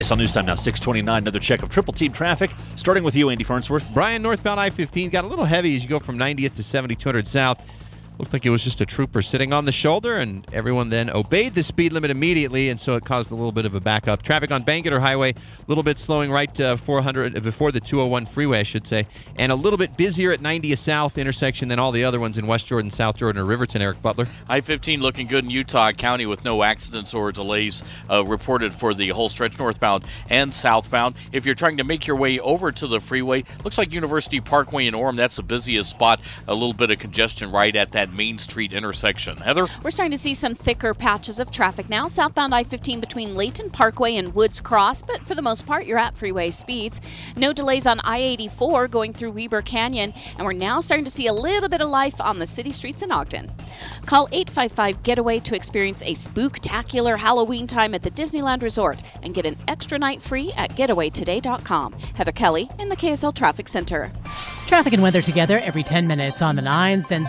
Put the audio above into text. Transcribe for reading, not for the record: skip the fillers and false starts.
It's on News Time now, 6:29. Another check of Triple Team traffic. Starting with you, Andy Farnsworth. Brian, northbound I-15 got a little heavy as you go from 90th to 7200 south. Looked like it was just a trooper sitting on the shoulder, and everyone then obeyed the speed limit immediately, and so it caused a little bit of a backup. Traffic on Bangerter Highway, a little bit slowing right 400 before the 201 freeway, I should say, and a little bit busier at 90th South intersection than all the other ones in West Jordan, South Jordan, or Riverton. Eric Butler. I-15 looking good in Utah County with no accidents or delays reported for the whole stretch northbound and southbound. If you're trying to make your way over to the freeway, looks like University Parkway in Orem, that's the busiest spot. A little bit of congestion right at that Main Street intersection. Heather? We're starting to see some thicker patches of traffic now. Southbound I-15 between Layton Parkway and Woods Cross, but for the most part, you're at freeway speeds. No delays on I-84 going through Weber Canyon, and we're now starting to see a little bit of life on the city streets in Ogden. Call 855-GETAWAY to experience a spooktacular Halloween time at the Disneyland Resort and get an extra night free at getawaytoday.com. Heather Kelly in the KSL Traffic Center. Traffic and weather together every 10 minutes on the 9s and